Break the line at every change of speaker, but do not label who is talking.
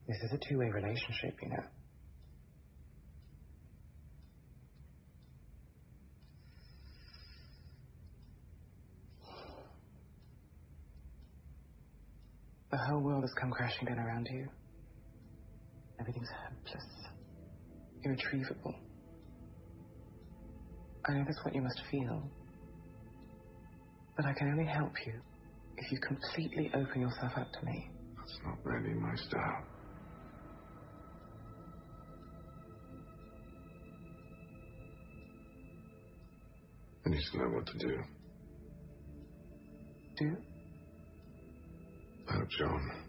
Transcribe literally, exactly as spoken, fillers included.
This is a two-way relationship, you know. The whole world has come crashing down around you. Everything's hopeless, irretrievable. I know that's what you must feel. But I can only help you if you completely open yourself up to me.
That's not really my style. I need to know what to do.
Do?
Help John.